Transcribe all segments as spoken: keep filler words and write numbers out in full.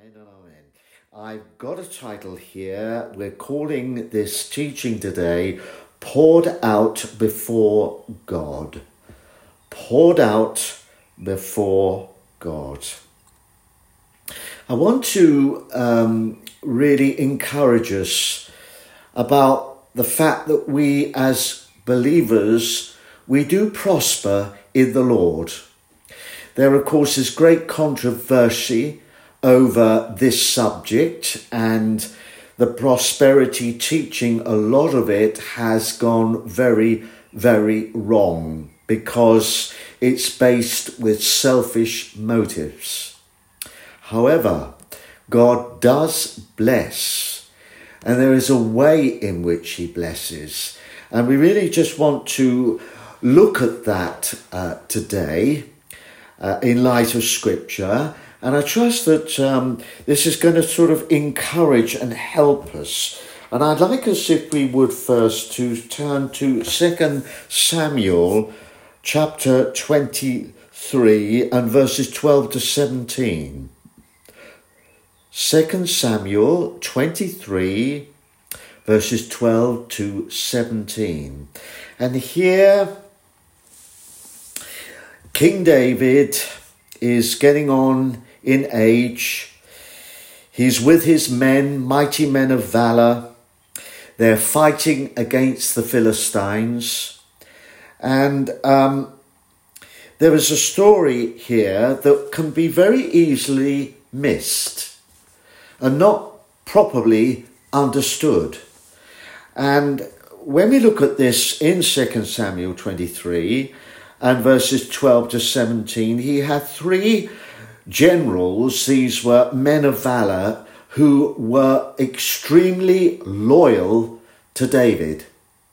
Amen and amen. I've got a title here. We're calling this teaching today, Poured Out Before God. Poured Out Before God. I want to um, really encourage us about the fact that we as believers, we do prosper in the Lord. There, of course, is great controversy over this subject, and the prosperity teaching, a lot of it has gone very, very wrong because it's based with selfish motives. However, God does bless, and there is a way in which he blesses. And we really just want to look at that uh, today uh, in light of Scripture. And I trust that um, this is going to sort of encourage and help us. And I'd like us, if we would first, to turn to Second Samuel chapter twenty-three and verses twelve to seventeen. Second Samuel twenty-three, verses twelve to seventeen. And here, King David is getting on in age. He's with his men, mighty men of valor. They're fighting against the Philistines. And um, there is a story here that can be very easily missed and not properly understood. And when we look at this in Second Samuel twenty-three and verses twelve to seventeen, he had three generals. These were men of valor who were extremely loyal to David.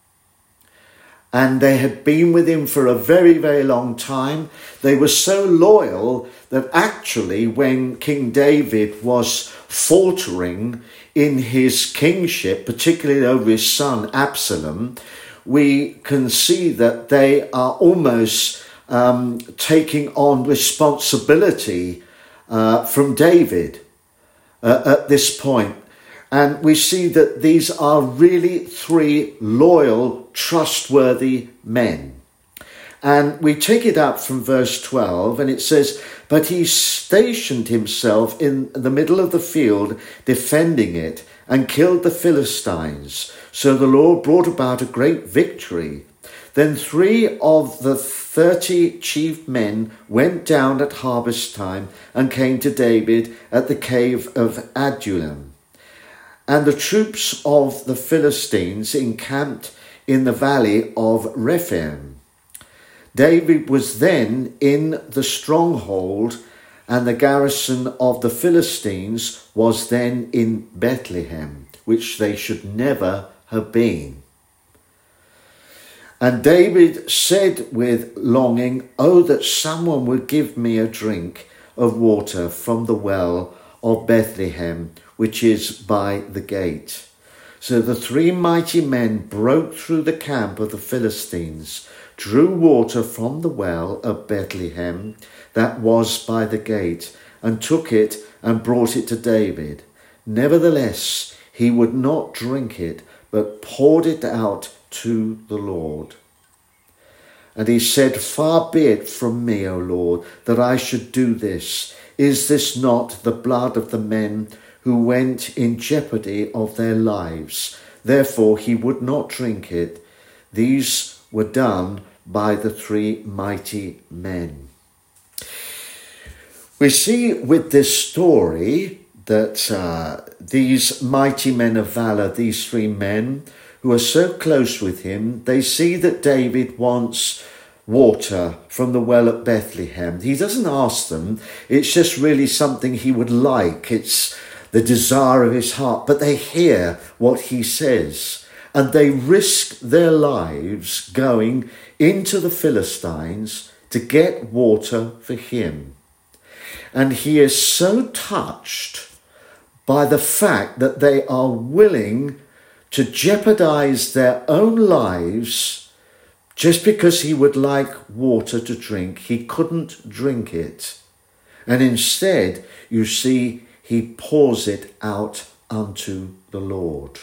And they had been with him for a very, very long time. They were so loyal that actually when King David was faltering in his kingship, particularly over his son Absalom, we can see that they are almost um, taking on responsibility uh, from David uh, at this point. And we see that these are really three loyal, trustworthy men. And we take it up from verse twelve, and it says, "But he stationed himself in the middle of the field, defending it, and killed the Philistines. So the Lord brought about a great victory. Then three of the thirty chief men went down at harvest time and came to David at the cave of Adullam. And the troops of the Philistines encamped in the valley of Rephaim. David was then in the stronghold, and the garrison of the Philistines was then in Bethlehem, which they should never have been. And David said with longing, 'Oh, that someone would give me a drink of water from the well of Bethlehem, which is by the gate.' So the three mighty men broke through the camp of the Philistines, drew water from the well of Bethlehem that was by the gate, and took it and brought it to David. Nevertheless, he would not drink it, but poured it out to the Lord. And he said, 'Far be it from me, O Lord, that I should do this. Is this not the blood of the men who went in jeopardy of their lives?' Therefore he would not drink it. These were done by the three mighty men." We see with this story that uh, these mighty men of valor, these three men who are so close with him, they see that David wants water from the well at Bethlehem. He doesn't ask them. It's just really something he would like. It's the desire of his heart. But they hear what he says, and they risk their lives going into the Philistines to get water for him. And he is so touched by the fact that they are willing to jeopardize their own lives just because he would like water to drink. He couldn't drink it. And instead, you see, he pours it out unto the Lord.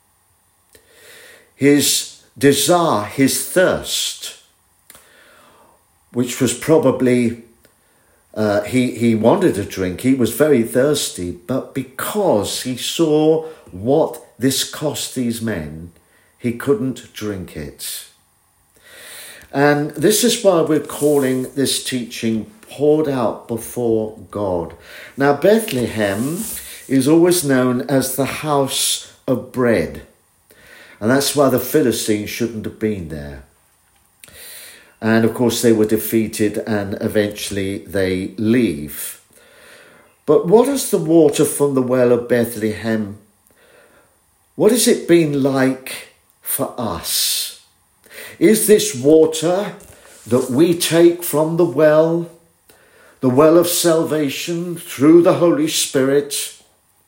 His desire, his thirst, which was probably, uh, he, he wanted a drink, he was very thirsty, but because he saw what this cost these men, he couldn't drink it. And this is why we're calling this teaching poured out before God. Now, Bethlehem is always known as the house of bread. And that's why the Philistines shouldn't have been there. And of course they were defeated and eventually they leave. But what has the water from the well of Bethlehem, what has it been like for us? Is this water that we take from the well, the well of salvation through the Holy Spirit?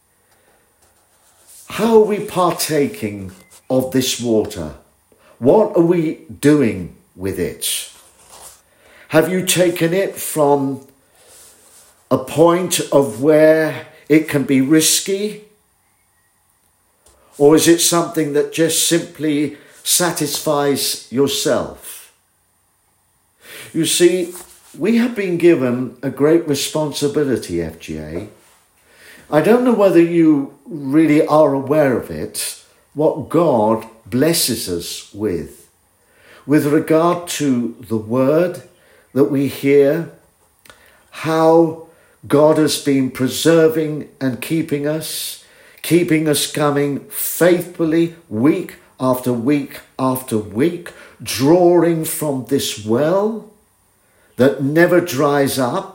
How are we partaking of this water? What are we doing with it? Have you taken it from a point of where it can be risky? Or is it something that just simply satisfies yourself? You see, we have been given a great responsibility, F G A. I don't know whether you really are aware of it, what God blesses us with, with regard to the word that we hear, how God has been preserving and keeping us, keeping us coming faithfully week after week after week, drawing from this well that never dries up.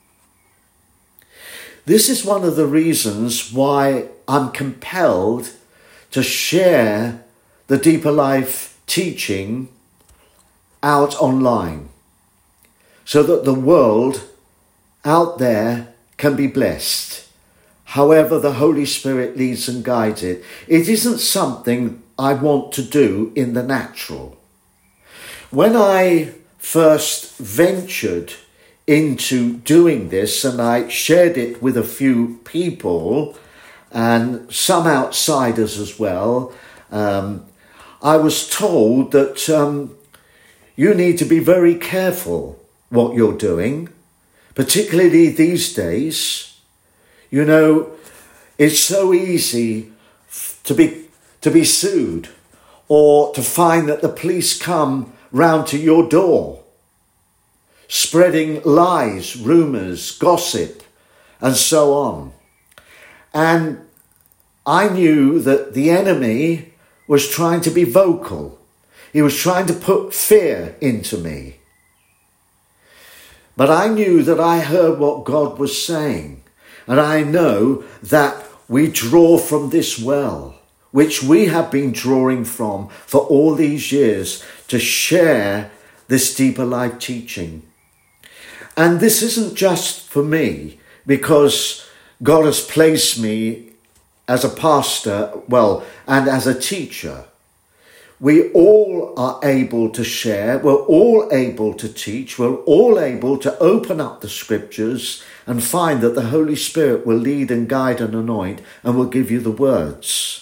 This is one of the reasons why I'm compelled to share the Deeper Life teaching out online, so that the world out there can be blessed, however the Holy Spirit leads and guides it. It isn't something I want to do in the natural. When I first ventured into doing this, and I shared it with a few people and some outsiders as well, um, I was told that um, you need to be very careful what you're doing, particularly these days. You know, it's so easy to be to be sued, or to find that the police come round to your door, spreading lies, rumours, gossip, and so on. And I knew that the enemy was trying to be vocal. He was trying to put fear into me. But I knew that I heard what God was saying. And I know that we draw from this well, which we have been drawing from for all these years, to share this Deeper Life teaching. And this isn't just for me, because God has placed me as a pastor, well, and as a teacher. We all are able to share, we're all able to teach, we're all able to open up the scriptures and find that the Holy Spirit will lead and guide and anoint and will give you the words.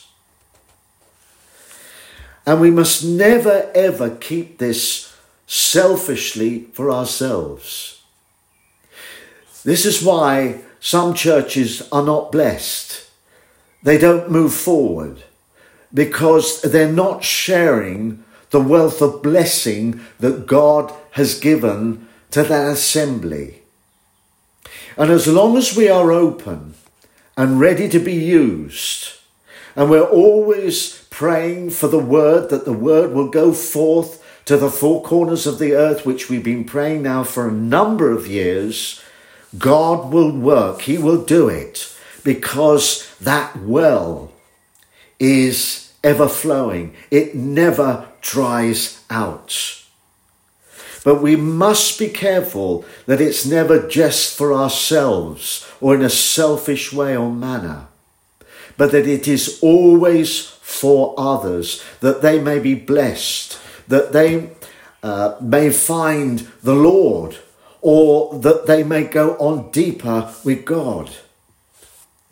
And we must never ever keep this selfishly for ourselves. This is why some churches are not blessed. They don't move forward, because they're not sharing the wealth of blessing that God has given to that assembly. And as long as we are open and ready to be used, and we're always praying for the word, that the word will go forth to the four corners of the earth, which we've been praying now for a number of years, God will work. He will do it, because that well is ever flowing. It never dries out. But we must be careful that it's never just for ourselves or in a selfish way or manner, but that it is always for others, that they may be blessed, that they uh, may find the Lord, or that they may go on deeper with God.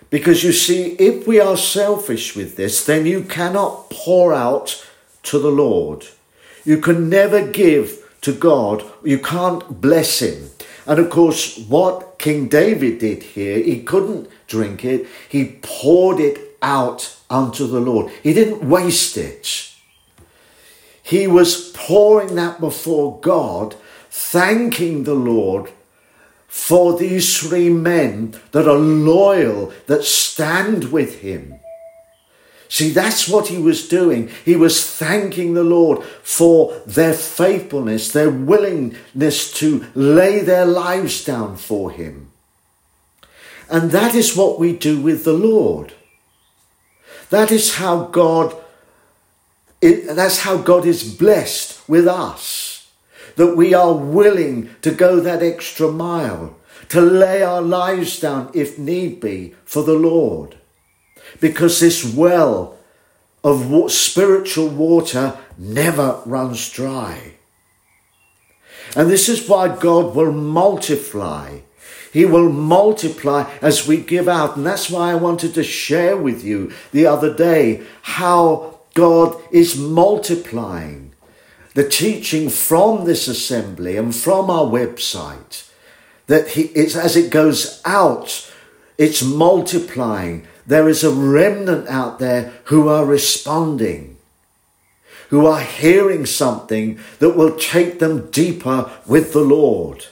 Because you see, if we are selfish with this, then you cannot pour out to the Lord. You can never give to God. You can't bless him. And of course, what King David did here, he couldn't drink it. He poured it out unto the Lord. He didn't waste it. He was pouring that before God, thanking the Lord for these three men that are loyal, that stand with him. See, that's what he was doing. He was thanking the Lord for their faithfulness, their willingness to lay their lives down for him. And that is what we do with the Lord. That is how God, that's how God is blessed with us. That we are willing to go that extra mile, to lay our lives down if need be for the Lord. Because this well of spiritual water never runs dry. And this is why God will multiply. He will multiply as we give out. And that's why I wanted to share with you the other day how God is multiplying the teaching from this assembly and from our website. That he, it's as it goes out, it's multiplying. There is a remnant out there who are responding, who are hearing something that will take them deeper with the Lord.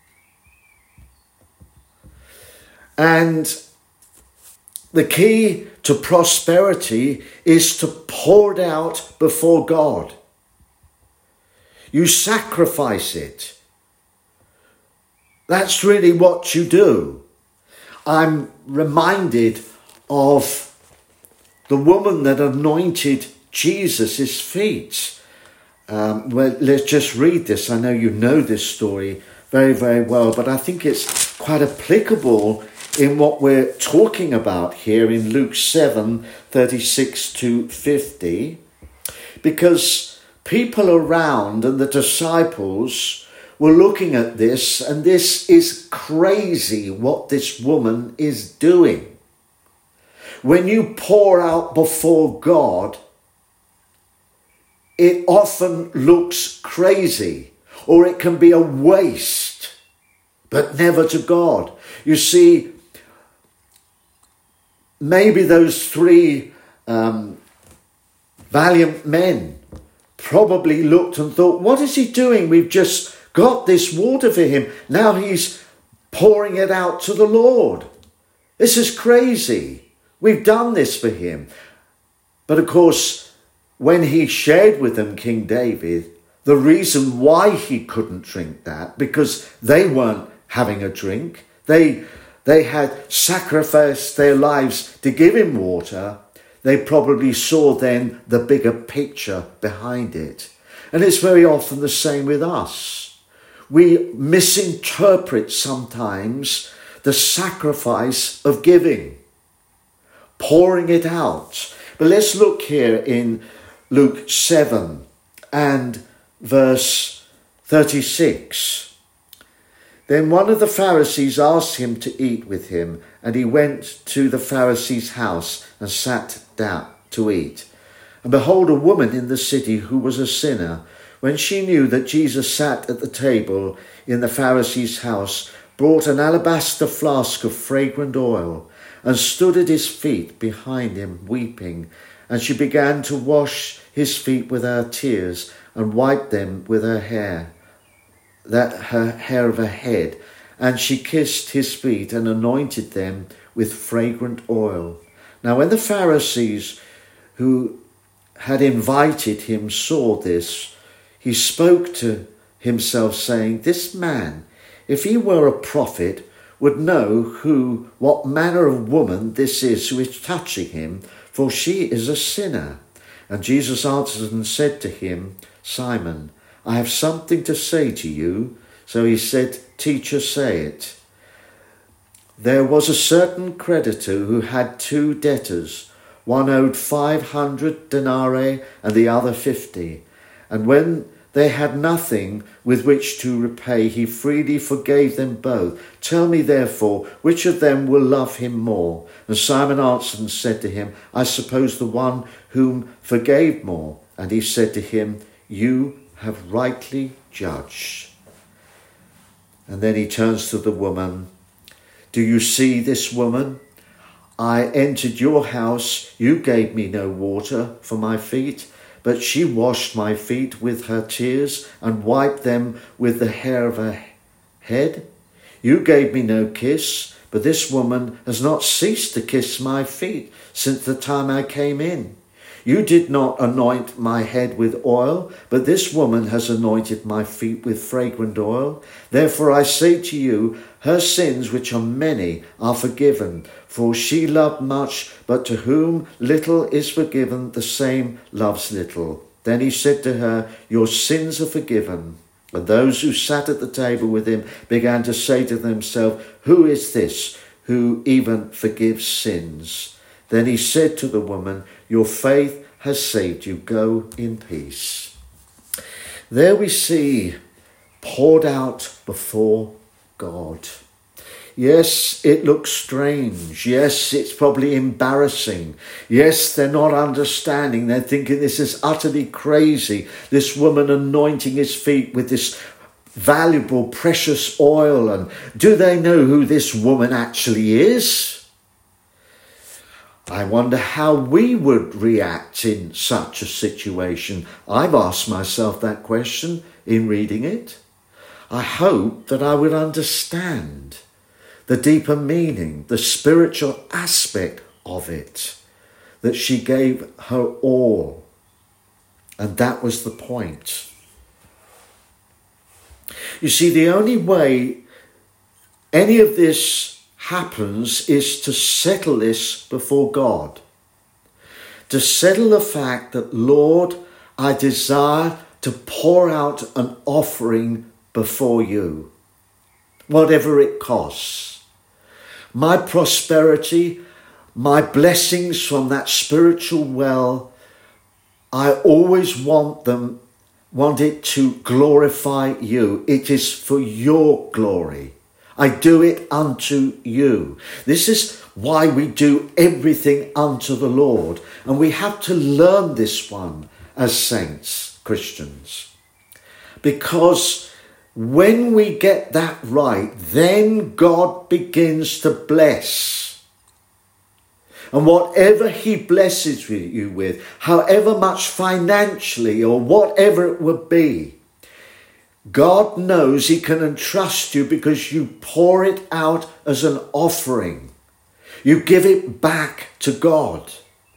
And the key to prosperity is to pour it out before God. You sacrifice it. That's really what you do. I'm reminded of the woman that anointed Jesus' feet. Um, well, let's just read this. I know you know this story very, very well, but I think it's quite applicable in what we're talking about here in Luke seven, thirty-six to fifty, because people around and the disciples were looking at this, and this is crazy what this woman is doing. When you pour out before God, it often looks crazy, or it can be a waste, but never to God. You see, maybe those three um, valiant men probably looked and thought, what is he doing? We've just got this water for him. Now he's pouring it out to the Lord. This is crazy. We've done this for him. But of course, when he shared with them, King David, the reason why he couldn't drink that, because they weren't having a drink. They, they had sacrificed their lives to give him water. They probably saw then the bigger picture behind it. And it's very often the same with us. We misinterpret sometimes the sacrifice of giving, pouring it out. But let's look here in Luke seven and verse thirty-six. Then one of the Pharisees asked him to eat with him, and he went to the Pharisee's house and sat down to eat. And behold, a woman in the city who was a sinner, when she knew that Jesus sat at the table in the Pharisee's house, brought an alabaster flask of fragrant oil, and stood at his feet behind him, weeping. And she began to wash his feet with her tears, and wiped them with her hair, that her hair of her head. And she kissed his feet, and anointed them with fragrant oil. Now when the Pharisees who had invited him saw this, he spoke to himself, saying, this man, if he were a prophet, would know who, what manner of woman this is who is touching him, for she is a sinner. And Jesus answered and said to him, Simon, I have something to say to you. So he said, Teacher, say it. There was a certain creditor who had two debtors. One owed five hundred denarii and the other fifty. And when they had nothing with which to repay, he freely forgave them both. Tell me, therefore, which of them will love him more? And Simon answered and said to him, I suppose the one whom forgave more. And he said to him, you have rightly judged. And then he turns to the woman. Do you see this woman? I entered your house. You gave me no water for my feet, but she washed my feet with her tears and wiped them with the hair of her head. You gave me no kiss, but this woman has not ceased to kiss my feet since the time I came in. You did not anoint my head with oil, but this woman has anointed my feet with fragrant oil. Therefore I say to you, her sins, which are many, are forgiven, for she loved much, but to whom little is forgiven, the same loves little. Then he said to her, your sins are forgiven. And those who sat at the table with him began to say to themselves, who is this who even forgives sins? Then he said to the woman, your faith has saved you. Go in peace. There we see poured out before God. Yes, it looks strange. Yes, it's probably embarrassing. Yes, they're not understanding. They're thinking this is utterly crazy. This woman anointing his feet with this valuable, precious oil. And do they know who this woman actually is? I wonder how we would react in such a situation. I've asked myself that question in reading it. I hope that I would understand the deeper meaning, the spiritual aspect of it, that she gave her all. And that was the point. You see, the only way any of this happens is to settle this before God. To settle the fact that, Lord, I desire to pour out an offering before you, whatever it costs. My prosperity, my blessings from that spiritual well, I always want them, want it to glorify you. It is for your glory. I do it unto you. This is why we do everything unto the Lord. And we have to learn this one as saints, Christians. Because when we get that right, then God begins to bless. And whatever he blesses you with, however much financially or whatever it would be, God knows he can entrust you because you pour it out as an offering. You give it back to God.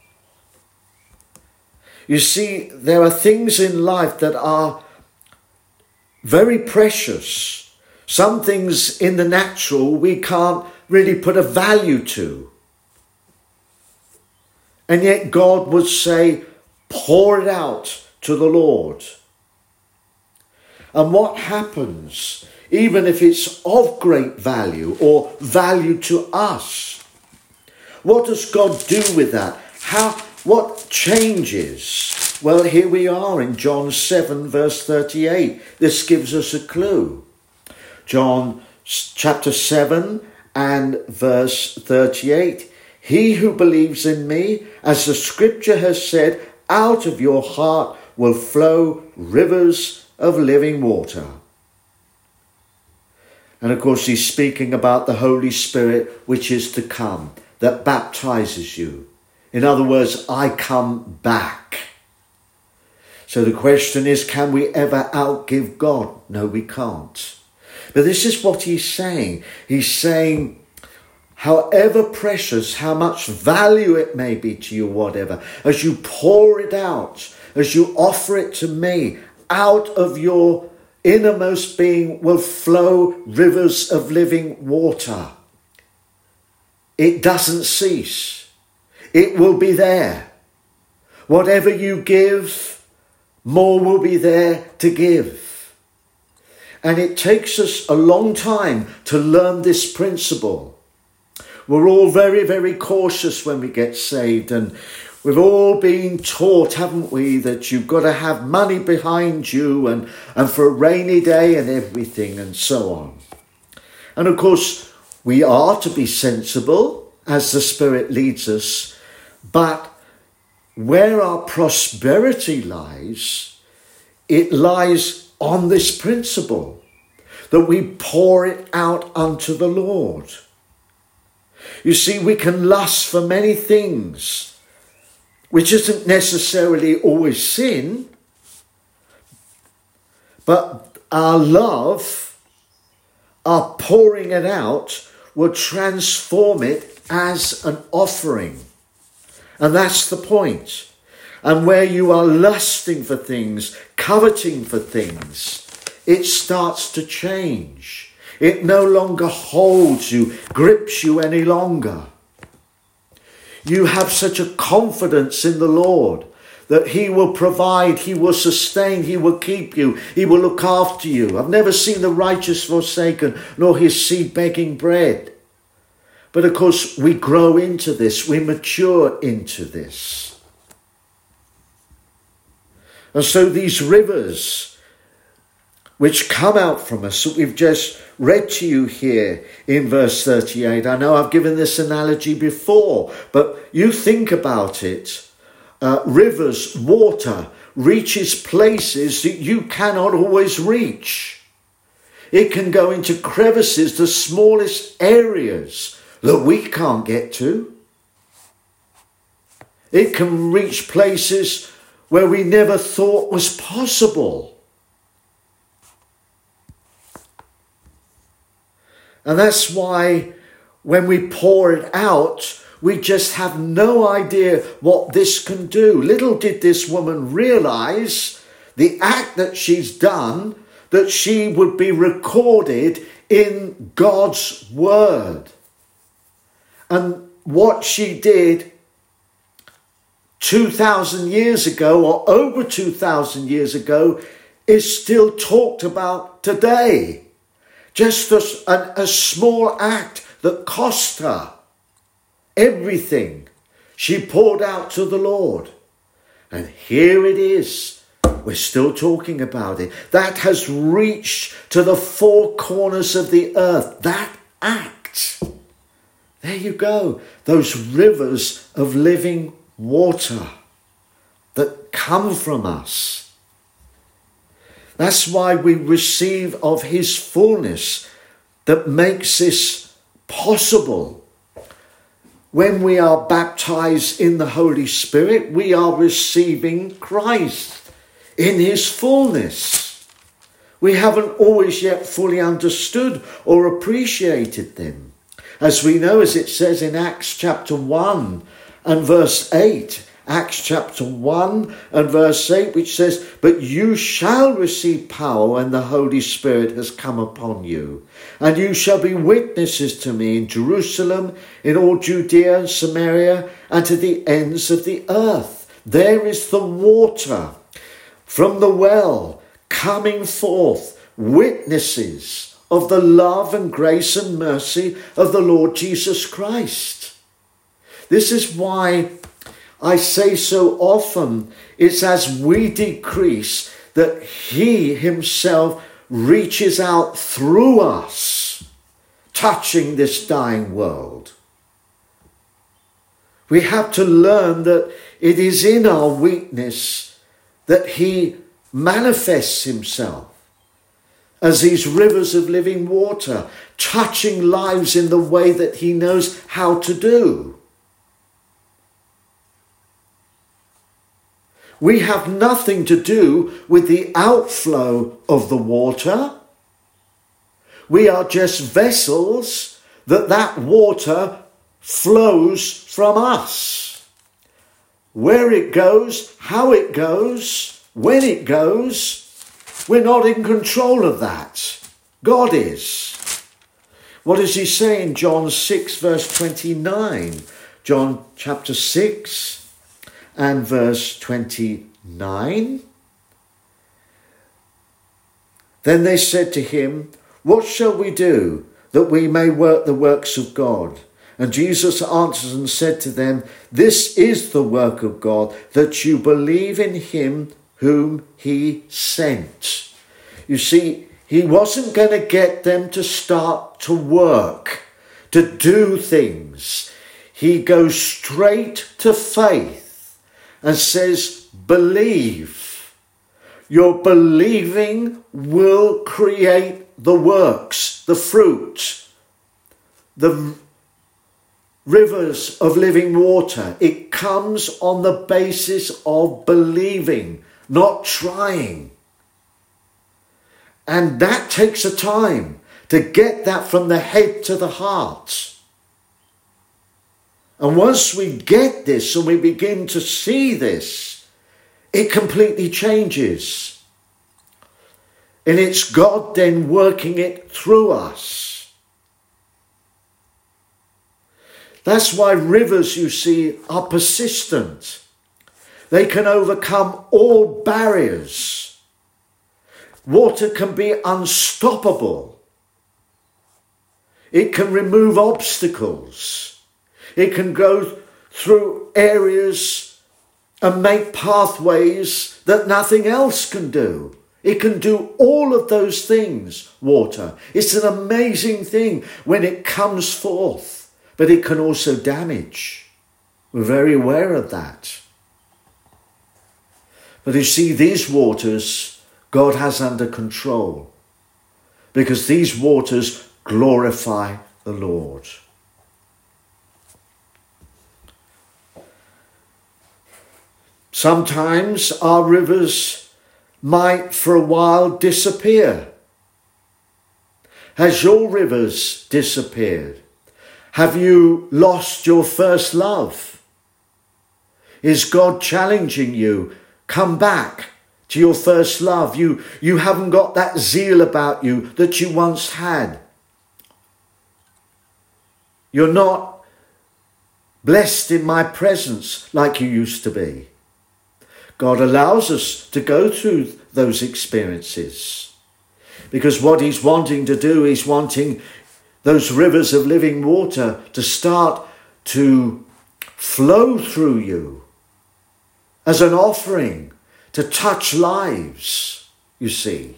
You see, there are things in life that are very precious. Some things in the natural we can't really put a value to. And yet God would say, pour it out to the Lord. And what happens, even if it's of great value or value to us? What does God do with that? How, what changes? Well, here we are in John seven, verse thirty-eight. This gives us a clue. John chapter seven and verse thirty-eight. He who believes in me, as the scripture has said, out of your heart will flow rivers of living water. And of course he's speaking about the Holy Spirit which is to come, that baptizes you. In other words, I come back. So the question is, can we ever outgive God? No, we can't. But this is what he's saying. He's saying, however precious, how much value it may be to you, whatever, as you pour it out, as you offer it to me, out of your innermost being will flow rivers of living water. It doesn't cease. It will be there. Whatever you give, more will be there to give. And it takes us a long time to learn this principle. We're all very, very cautious when we get saved, and We've all been taught, haven't we, that you've got to have money behind you and, and for a rainy day and everything and so on. And of course, we are to be sensible as the Spirit leads us, but where our prosperity lies, it lies on this principle that we pour it out unto the Lord. You see, we can lust for many things, which isn't necessarily always sin, but our love, our pouring it out, will transform it as an offering. And that's the point. And where you are lusting for things, coveting for things, it starts to change. It no longer holds you, grips you any longer. You have such a confidence in the Lord that he will provide, he will sustain, he will keep you, he will look after you. I've never seen the righteous forsaken, nor his seed begging bread. But of course, we grow into this, we mature into this. And so these rivers which come out from us, that we've just read to you here in verse thirty-eight. I know I've given this analogy before, but you think about it. Uh, rivers, water, reaches places that you cannot always reach. It can go into crevices, the smallest areas that we can't get to. It can reach places where we never thought was possible. And that's why when we pour it out, we just have no idea what this can do. Little did this woman realize the act that she's done, that she would be recorded in God's word. And what she did two thousand years ago, or over two thousand years ago, is still talked about today. Just a, a, a small act that cost her everything. She poured out to the Lord. And here it is. We're still talking about it. That has reached to the four corners of the earth. That act. There you go. Those rivers of living water that come from us. That's why we receive of his fullness that makes this possible. When we are baptized in the Holy Spirit, we are receiving Christ in his fullness. We haven't always yet fully understood or appreciated them. As we know, as it says in Acts chapter one and verse eight, Acts chapter one and verse eight, which says, "But you shall receive power when the Holy Spirit has come upon you, and you shall be witnesses to me in Jerusalem, in all Judea and Samaria, and to the ends of the earth." There is the water from the well coming forth, witnesses of the love and grace and mercy of the Lord Jesus Christ. This is why I say so often, it's as we decrease that he himself reaches out through us, touching this dying world. We have to learn that it is in our weakness that he manifests himself as these rivers of living water, touching lives in the way that he knows how to do. We have nothing to do with the outflow of the water. We are just vessels that that water flows from us. Where it goes, how it goes, when it goes, we're not in control of that. God is. What does he say in John six verse twenty-nine? John chapter six and verse twenty-nine. Then they said to him, "What shall we do that we may work the works of God?" And Jesus answered and said to them, "This is the work of God, that you believe in him whom he sent." You see, he wasn't going to get them to start to work, to do things. He goes straight to faith and says, believe. Your believing will create the works, the fruit, the rivers of living water. It comes on the basis of believing, not trying. And that takes a time to get that from the head to the heart. And once we get this and we begin to see this, it completely changes. And it's God then working it through us. That's why rivers, you see, are persistent. They can overcome all barriers. Water can be unstoppable. It can remove obstacles. It can go through areas and make pathways that nothing else can do. It can do all of those things, water. It's an amazing thing when it comes forth. But it can also damage. We're very aware of that. But you see, these waters, God has under control. Because these waters glorify the Lord. Sometimes our rivers might for a while disappear. Has your rivers disappeared? Have you lost your first love? Is God challenging you? Come back to your first love. You, you haven't got that zeal about you that you once had. You're not blessed in my presence like you used to be. God allows us to go through those experiences because what he's wanting to do is wanting those rivers of living water to start to flow through you as an offering to touch lives, you see.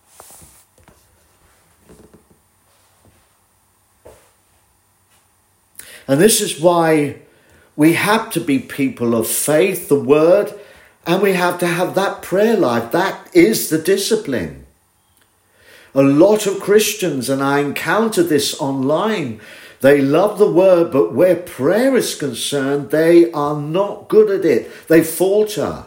And this is why we have to be people of faith, the word, and we have to have that prayer life. That is the discipline. A lot of Christians, and I encounter this online, they love the word, but where prayer is concerned, they are not good at it. They falter.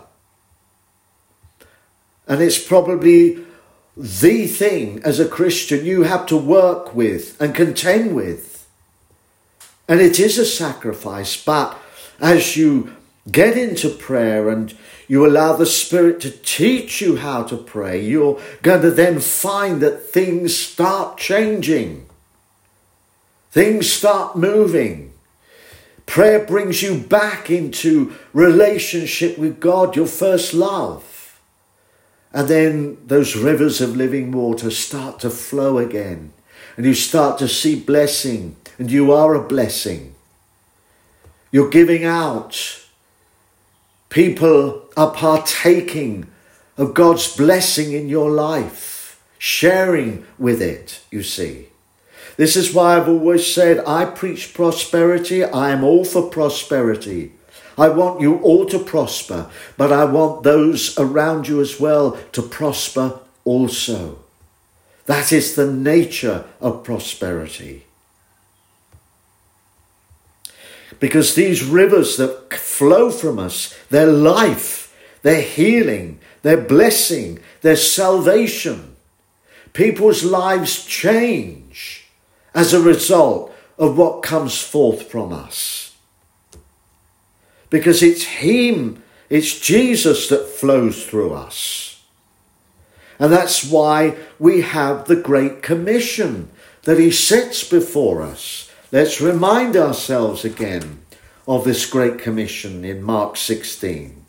And it's probably the thing as a Christian you have to work with and contend with. And it is a sacrifice, but as you get into prayer and you allow the Spirit to teach you how to pray, you're going to then find that things start changing. Things start moving. Prayer brings you back into relationship with God, your first love. And then those rivers of living water start to flow again. And you start to see blessing. And you are a blessing. You're giving out. People are partaking of God's blessing in your life, sharing with it, you see. This is why I've always said, I preach prosperity. I am all for prosperity. I want you all to prosper, but I want those around you as well to prosper also. That is the nature of prosperity. Because these rivers that flow from us, their life, their healing, their blessing, their salvation. People's lives change as a result of what comes forth from us. Because it's him, it's Jesus that flows through us. And that's why we have the Great Commission that he sets before us. Let's remind ourselves again of this Great Commission in Mark sixteen.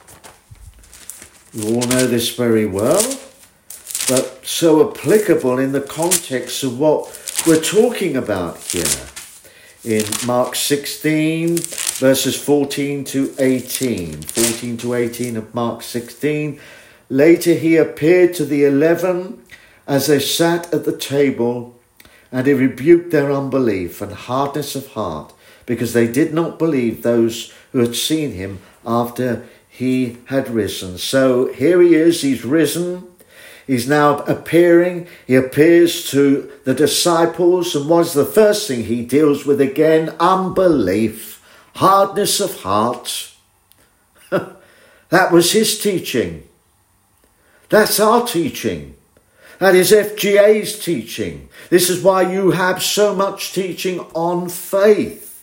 You all know this very well, but so applicable in the context of what we're talking about here. in Mark sixteen, verses fourteen to eighteen. fourteen to eighteen of Mark sixteen. Later he appeared to the eleven as they sat at the table, and he rebuked their unbelief and hardness of heart, because they did not believe those who had seen him after he had risen. So here he is, he's risen. He's now appearing. He appears to the disciples. And what's the first thing he deals with again? Unbelief, hardness of heart. That was his teaching. That's our teaching. That is F G A's teaching. This is why you have so much teaching on faith.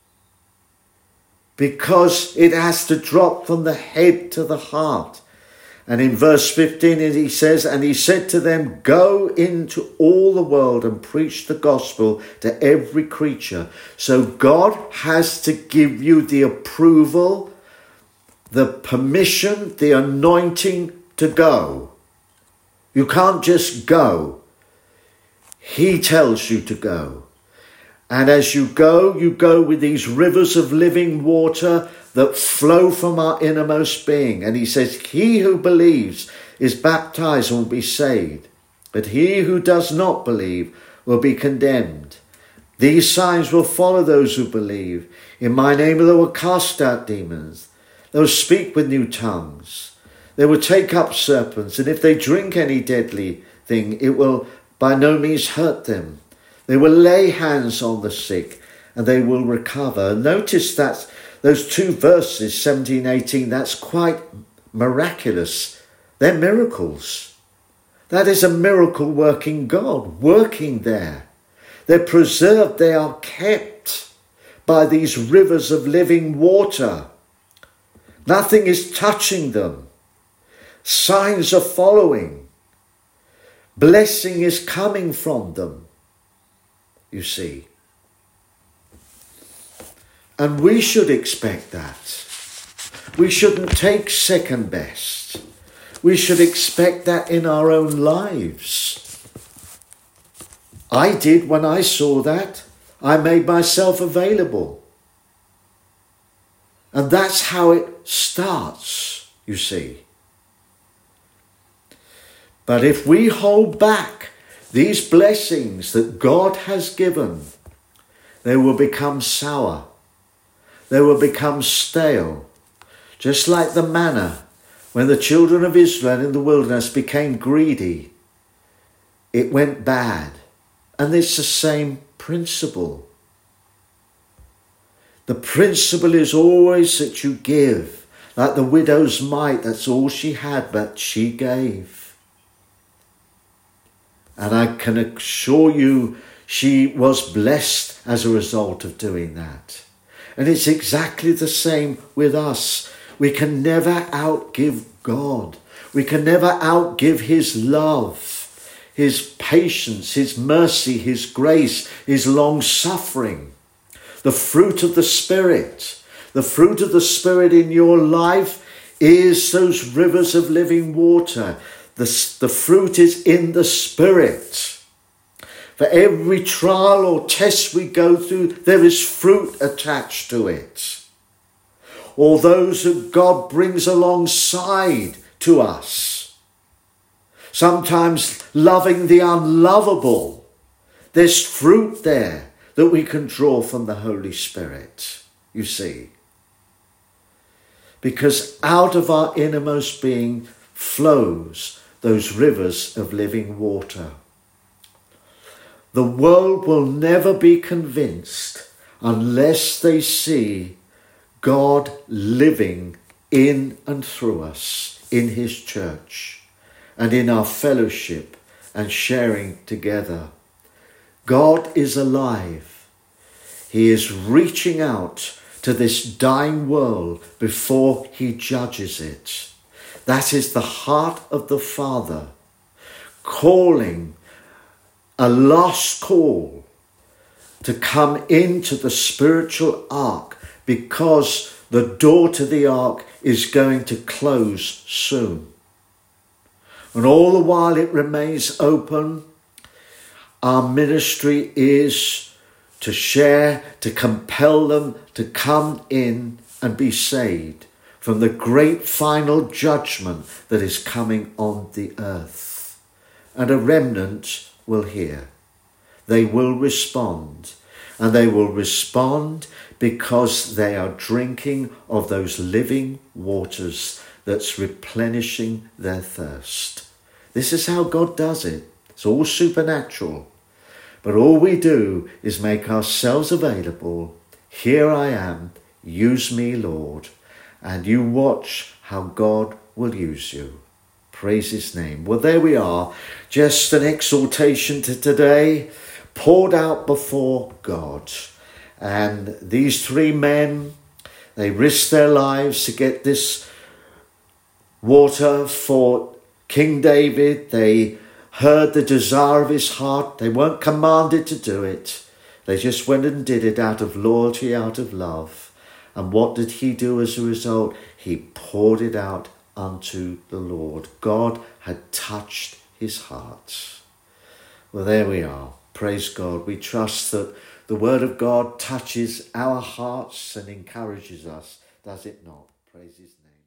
Because it has to drop from the head to the heart. And in verse fifteen, he says, and he said to them, go into all the world and preach the gospel to every creature. So God has to give you the approval, the permission, the anointing to go. You can't just go. He tells you to go. And as you go, you go with these rivers of living water that flow from our innermost being. And he says, he who believes is baptized and will be saved, but he who does not believe will be condemned. These signs will follow those who believe. In my name they will cast out demons. They will speak with new tongues. They will take up serpents. And if they drink any deadly thing, it will by no means hurt them. They will lay hands on the sick and they will recover. Notice that those two verses, seventeen, eighteen, that's quite miraculous. They're miracles. That is a miracle working God, working there. They're preserved, they are kept by these rivers of living water. Nothing is touching them. Signs are following. Blessing is coming from them. You see. And we should expect that. We shouldn't take second best. We should expect that in our own lives. I did when I saw that. I made myself available. And that's how it starts, you see. But if we hold back these blessings that God has given, they will become sour. They will become stale. Just like the manna, when the children of Israel in the wilderness became greedy, it went bad. And it's the same principle. The principle is always that you give. Like the widow's mite, that's all she had, but she gave. And I can assure you, she was blessed as a result of doing that. And it's exactly the same with us. We can never outgive God. We can never outgive his love, his patience, his mercy, his grace, his long suffering. The fruit of the Spirit. The fruit of the Spirit in your life is those rivers of living water. The, the fruit is in the Spirit. For every trial or test we go through, there is fruit attached to it. Or those that God brings alongside to us. Sometimes loving the unlovable. There's fruit there that we can draw from the Holy Spirit, you see. Because out of our innermost being flows those rivers of living water. The world will never be convinced unless they see God living in and through us in his church and in our fellowship and sharing together. God is alive. He is reaching out to this dying world before he judges it. That is the heart of the Father, calling a lost call to come into the spiritual ark, because the door to the ark is going to close soon. And all the while it remains open, our ministry is to share, to compel them to come in and be saved from the great final judgment that is coming on the earth. And a remnant will hear. They will respond. And they will respond because they are drinking of those living waters that's replenishing their thirst. This is how God does it. It's all supernatural. But all we do is make ourselves available. Here I am. Use me, Lord. And you watch how God will use you. Praise his name. Well, there we are. Just an exhortation to today, poured out before God. And these three men, they risked their lives to get this water for King David. They heard the desire of his heart. They weren't commanded to do it. They just went and did it out of loyalty, out of love. And what did he do as a result? He poured it out unto the Lord. God had touched his heart. Well, there we are. Praise God. We trust that the word of God touches our hearts and encourages us, does it not? Praise his name.